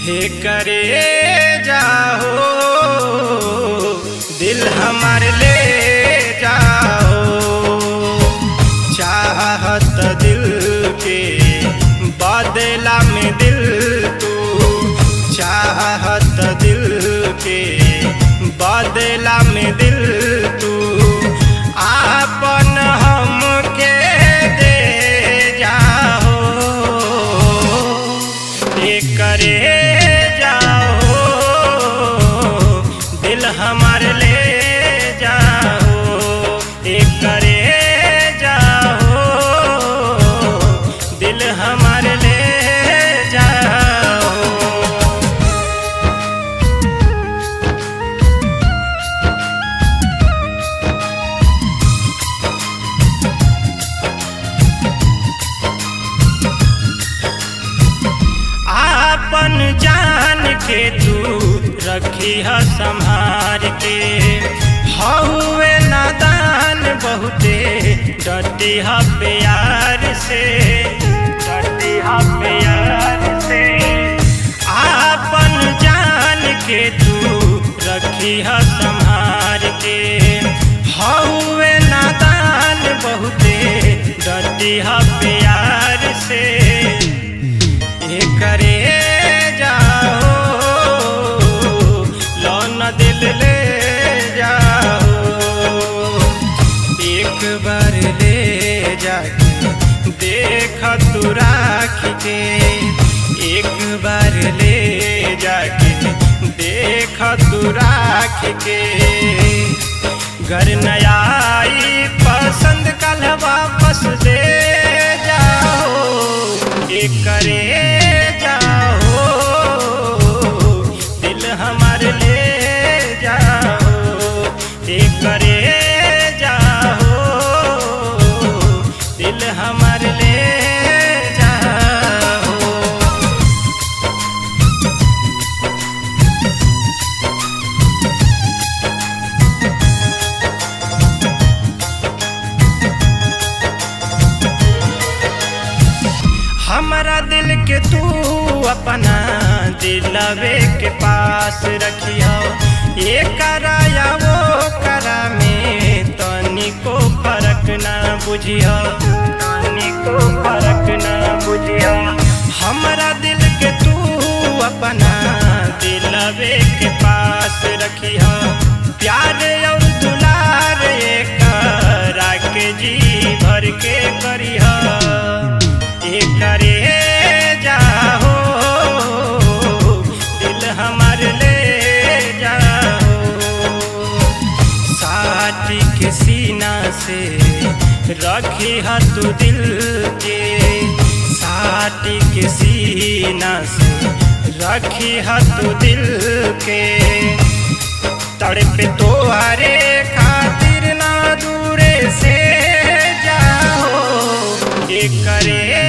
करे जाओ दिल हमार ले जाओ, चाहत दिल के बदला में दिल तू, चाहत दिल के बदला में दिल तू आपन हमके दे जाओ, ये करे जाओ दिल हमार ले जाओ, ये करे जाओ दिल हमार ले जाओ। आपन जान के तू रखी है संभार के, हौवे नादान बहुते डटी है प्यार से, डटी है प्यार से। आपन जान के तू रखी है संभार के, हौवे नादान बहुते डटी है प्यार से, ये करे जाओ लौना दिल ले जाओ, एक बार ले जाके देख तू राख के, एक बार ले जाके देख तू राख के, घर नया आई पसंद कल वापस दे जाओ, एक करे जाओ दिल हमार ले जाओ, एक करे जाओ दिल हमार ले जाओ। हमारा दिल के तू अपना दिलवे के पास रखियो, ये कराया वो करा में तनिको फर्क ना बुझियो, तनिको फर्क ना बुझियो। हमारा दिल के तू अपना दिलवे के पास रखियो, प्यार और दुलार करा के जी भर के करियो, ये करे जाओ दिल हमार ले जाओ, साथी के सीना से रखी है तू दिल के, साथी के सीना से रखी है तू दिल के, तड़पे तोहरे खातिर ना दूरे से जाओ, ये करे